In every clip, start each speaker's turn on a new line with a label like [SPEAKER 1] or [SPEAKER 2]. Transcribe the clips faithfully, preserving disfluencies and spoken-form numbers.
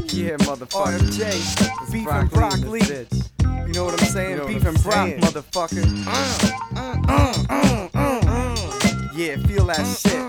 [SPEAKER 1] Yeah, motherfucker.
[SPEAKER 2] R M J, beef and broccoli. You know what I'm saying?
[SPEAKER 1] You know
[SPEAKER 2] Beef
[SPEAKER 1] what I'm
[SPEAKER 2] and brock,
[SPEAKER 1] saying.
[SPEAKER 2] motherfucker. Uh, uh, uh, uh, uh, uh. Yeah, feel that shit.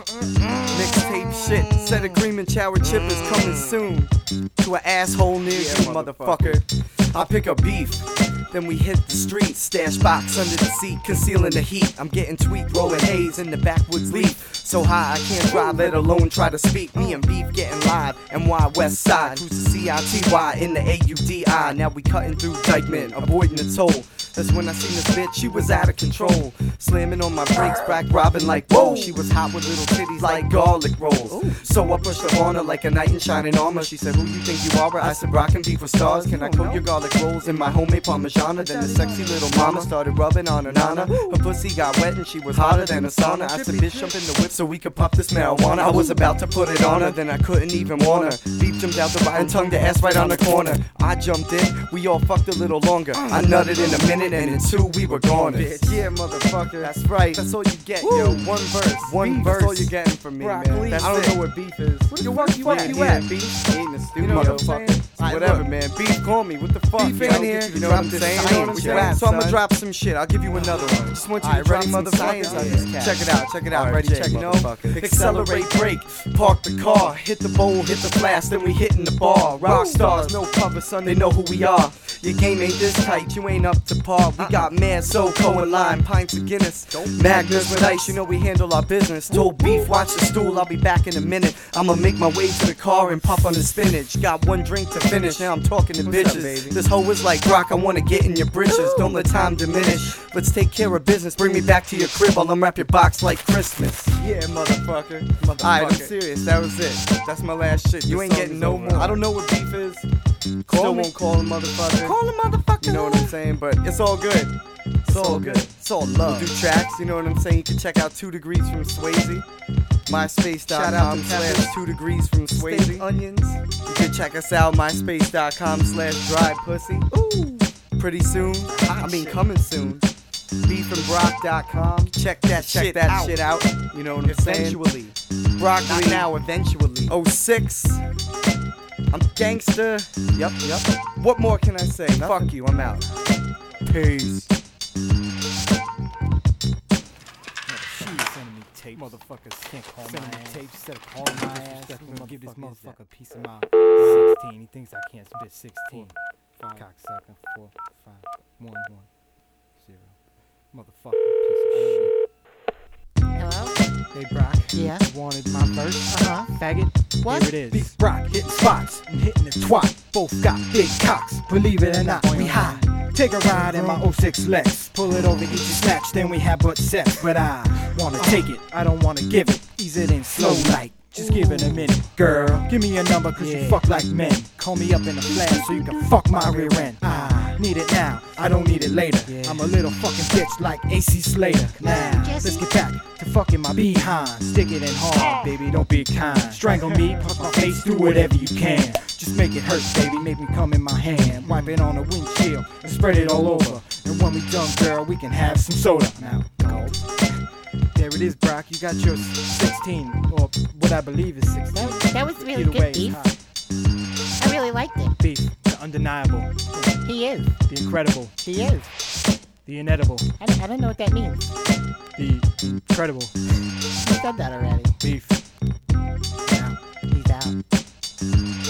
[SPEAKER 2] Mixtape shit. Set agreement, Chower Chip is coming soon. To an asshole near
[SPEAKER 1] Yeah,
[SPEAKER 2] you,
[SPEAKER 1] motherfucker.
[SPEAKER 2] motherfucker. I'll pick up beef. Then we hit the street, stash box under the seat, concealing the heat. I'm getting tweaked, rolling haze in the backwoods leaf. So high I can't drive, let alone try to speak. Me and beef getting live, M Y West Side. Cruise to C I T Y in the A U D I. Now we cutting through Dykeman, avoiding the toll. That's when I seen this bitch, she was out of control. Slamming on my brakes, back robbing like whoa. She was hot with little titties like garlic rolls. So I pushed her on her like a knight in shining armor. She said, who you think you are? I said, rockin' beef with stars. Can I coat your garlic rolls in my homemade parmesan? Then the sexy little mama started rubbing on her nana. Her pussy got wet and she was hotter than a sauna. I said, bitch, jump in the whip so we could pop this marijuana. I was about to put it on her, then I couldn't even want her. Beef jumped out the right and tongue the ass right on the corner. I jumped in, we all fucked a little longer. I nutted in a minute and in two we were gone. Bitch, yeah, motherfucker. That's right. That's all you get,
[SPEAKER 1] Woo.
[SPEAKER 2] yo. One verse. One
[SPEAKER 1] Beef,
[SPEAKER 2] verse.
[SPEAKER 1] that's all you're getting from me,
[SPEAKER 2] Broccoli.
[SPEAKER 1] man.
[SPEAKER 2] That's
[SPEAKER 1] I don't
[SPEAKER 2] it.
[SPEAKER 1] know what beef is.
[SPEAKER 2] What the fuck you at? You at, beef?
[SPEAKER 1] Eating the
[SPEAKER 2] You
[SPEAKER 1] stupid
[SPEAKER 2] know what I'm
[SPEAKER 1] motherfucker.
[SPEAKER 2] saying? Alright,
[SPEAKER 1] Whatever,
[SPEAKER 2] look.
[SPEAKER 1] man. Beef, call me. What the fuck?
[SPEAKER 2] Beef
[SPEAKER 1] yo?
[SPEAKER 2] in here,
[SPEAKER 1] You know what I'm saying? You know what I'm saying?
[SPEAKER 2] So I'm gonna
[SPEAKER 1] son?
[SPEAKER 2] drop some shit. I'll give you another one. Just want you
[SPEAKER 1] Alright,
[SPEAKER 2] to drop
[SPEAKER 1] ready,
[SPEAKER 2] some
[SPEAKER 1] motherfucker?
[SPEAKER 2] science on
[SPEAKER 1] Yeah.
[SPEAKER 2] this cat. Check it out, check it out.
[SPEAKER 1] R M
[SPEAKER 2] Ready,
[SPEAKER 1] J,
[SPEAKER 2] check, you know?
[SPEAKER 1] motherfucker.
[SPEAKER 2] Accelerate, brake, park the car, hit the bowl, hit the flash, then we hitting the bar. Rock stars, no cover, son, they know who we are. Your game ain't this tight, you ain't up to par. We got mad SoCo and lime, pints of Guinness, Magnus with ice, you know we handle our business. Told beef, watch the stool, I'll be back in a minute. I'ma make my way to the car and pop on the spinach. Got one drink to finish, now I'm talking to
[SPEAKER 1] What's up,
[SPEAKER 2] bitches.
[SPEAKER 1] baby?
[SPEAKER 2] This hoe is like rock, I wanna get in your britches. Don't let time diminish. Let's take care of business. Bring me back to your crib, I'll unwrap your box like Christmas.
[SPEAKER 1] Yeah, motherfucker.
[SPEAKER 2] Motherfucker.
[SPEAKER 1] Alright, I'm serious. That was it. That's my last shit.
[SPEAKER 2] You
[SPEAKER 1] This
[SPEAKER 2] ain't
[SPEAKER 1] song
[SPEAKER 2] getting
[SPEAKER 1] is
[SPEAKER 2] no
[SPEAKER 1] over.
[SPEAKER 2] more.
[SPEAKER 1] I don't know what beef is.
[SPEAKER 2] Call
[SPEAKER 1] Still
[SPEAKER 2] me.
[SPEAKER 1] won't call a motherfucker.
[SPEAKER 2] Call a motherfucker.
[SPEAKER 1] You know what I'm saying? But it's all good. It's all good.
[SPEAKER 2] It's all
[SPEAKER 1] We'll
[SPEAKER 2] love.
[SPEAKER 1] do tracks, you know what I'm saying? You can check out Two Degrees from Swayze. MySpace dot
[SPEAKER 2] Shout out
[SPEAKER 1] com
[SPEAKER 2] to
[SPEAKER 1] slash
[SPEAKER 2] Peppers.
[SPEAKER 1] Two Degrees from
[SPEAKER 2] Steak
[SPEAKER 1] Swayze.
[SPEAKER 2] onions.
[SPEAKER 1] You can check us out, MySpace dot com slash Dry Pussy.
[SPEAKER 2] Ooh.
[SPEAKER 1] Pretty soon. I mean,
[SPEAKER 2] shit.
[SPEAKER 1] coming soon. beef and brock dot com.
[SPEAKER 2] Check that
[SPEAKER 1] Check
[SPEAKER 2] shit
[SPEAKER 1] that
[SPEAKER 2] out.
[SPEAKER 1] shit out. You know what I'm saying?
[SPEAKER 2] Eventually.
[SPEAKER 1] Broccoli.
[SPEAKER 2] Not now, eventually.
[SPEAKER 1] oh six. I'm gangster.
[SPEAKER 2] Yep, yep.
[SPEAKER 1] What more can I say?
[SPEAKER 2] Nothing.
[SPEAKER 1] Fuck you, I'm out. Peace.
[SPEAKER 3] Sending me tapes. Motherfuckers can't call
[SPEAKER 4] Sending
[SPEAKER 3] my
[SPEAKER 4] me
[SPEAKER 3] ass.
[SPEAKER 4] tapes
[SPEAKER 3] Instead of calling my ass,
[SPEAKER 4] Disrespectful
[SPEAKER 3] I'm gonna give this
[SPEAKER 4] motherfucker is that?
[SPEAKER 3] motherfucker a piece of my sixteen. He thinks I can't spit sixteen.
[SPEAKER 4] Five.
[SPEAKER 3] Cocksucker. Four, five, one, one, zero. Motherfucker, piece of shit.
[SPEAKER 5] Hello?
[SPEAKER 3] Hey, Brock.
[SPEAKER 5] Yeah?
[SPEAKER 3] You wanted my verse?
[SPEAKER 5] Uh-huh.
[SPEAKER 3] Faggot?
[SPEAKER 5] What?
[SPEAKER 3] Here it is. Beef Brock hitting spots and hitting the twat. Both got big cocks. Believe it or not, we high. Take a ride in my oh six Lex. Pull it over, eat your snatch, then we have butt sex. But I wanna take it, I don't wanna give it. Ease it in slow like. Just give it a minute, girl. Give me your number, cause you fuck like men. Call me up in a flash so you can fuck my rear end. I need it now, I don't need it later. I'm a little fucking bitch like A C Slater. Now, let's get back to fucking my behind. Stick it in hard, baby, don't be kind. Strangle me, puff my face, do whatever you can. Just make it hurt, baby, make me come in my hand. Wipe it on the windshield and spread it all over. And when we done, girl, we can have some soda. Now, go. There it is, Brock. You got your sixteen, or what I believe is sixteen.
[SPEAKER 5] That, that was really
[SPEAKER 3] Either
[SPEAKER 5] good,
[SPEAKER 3] way,
[SPEAKER 5] Beef.
[SPEAKER 3] it's hot.
[SPEAKER 5] I really liked it.
[SPEAKER 3] Beef, the undeniable,
[SPEAKER 5] He is.
[SPEAKER 3] the incredible,
[SPEAKER 5] He is.
[SPEAKER 3] the inedible,
[SPEAKER 5] I don't, I don't know what that means.
[SPEAKER 3] the incredible.
[SPEAKER 5] You said that already.
[SPEAKER 3] Beef. Now.
[SPEAKER 5] He's out.